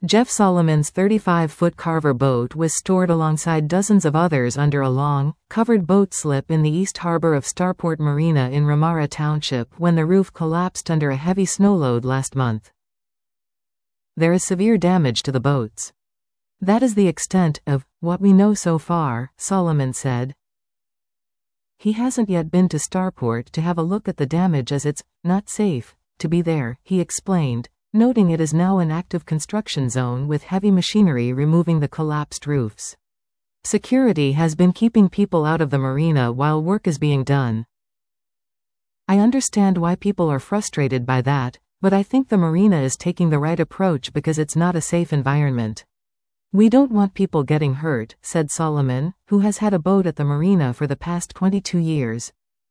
Jeff Solomon's 35-foot Carver boat was stored alongside dozens of others under a long, covered boat slip in the east harbor of Starport Marina in Ramara Township when the roof collapsed under a heavy snowload last month. There is severe damage to the boats. That is the extent of what we know so far, Solomon said. He hasn't yet been to Starport to have a look at the damage as it's not safe to be there, he explained, noting it is now an active construction zone with heavy machinery removing the collapsed roofs. Security has been keeping people out of the marina while work is being done. I understand why people are frustrated by that, but I think the marina is taking the right approach because it's not a safe environment. We don't want people getting hurt, said Solomon, who has had a boat at the marina for the past 22 years.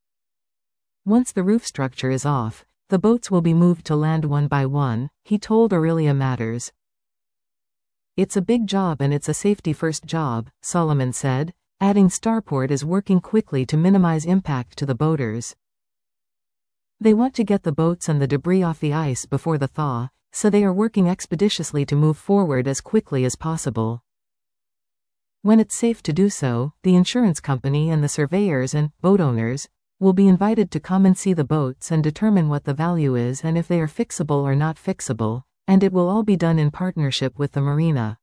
Once the roof structure is off, the boats will be moved to land one by one, he told Aurelia Matters. It's a big job and it's a safety-first job, Solomon said, adding Starport is working quickly to minimize impact to the boaters. They want to get the boats and the debris off the ice before the thaw, so they are working expeditiously to move forward as quickly as possible. When it's safe to do so, the insurance company and the surveyors and boat owners will be invited to come and see the boats and determine what the value is and if they are fixable or not fixable, and it will all be done in partnership with the marina.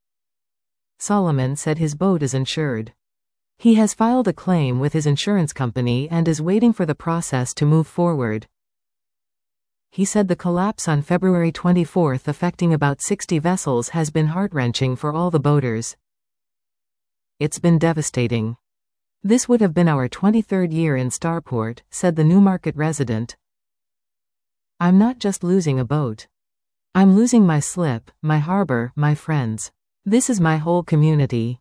Solomon said his boat is insured. He has filed a claim with his insurance company and is waiting for the process to move forward. He said the collapse on February 24 affecting about 60 vessels has been heart-wrenching for all the boaters. It's been devastating. This would have been our 23rd year in Starport, said the Newmarket resident. I'm not just losing a boat. I'm losing my slip, my harbor, my friends. This is my whole community.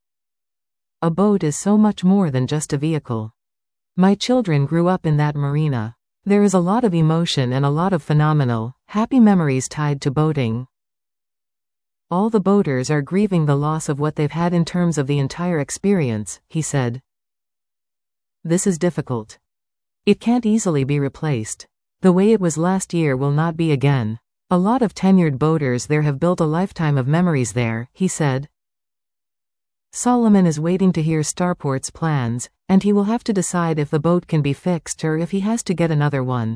A boat is so much more than just a vehicle. My children grew up in that marina. There is a lot of emotion and a lot of phenomenal, happy memories tied to boating. All the boaters are grieving the loss of what they've had in terms of the entire experience, he said. This is difficult. It can't easily be replaced. The way it was last year will not be again. A lot of tenured boaters there have built a lifetime of memories there, he said. Solomon is waiting to hear Starport's plans, and he will have to decide if the boat can be fixed or if he has to get another one.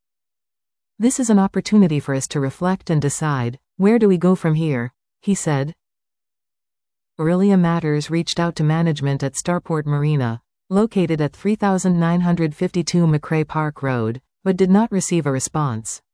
This is an opportunity for us to reflect and decide, where do we go from here, he said. Aurelia Matters reached out to management at Starport Marina, located at 3952 McCrae Park Road, but did not receive a response.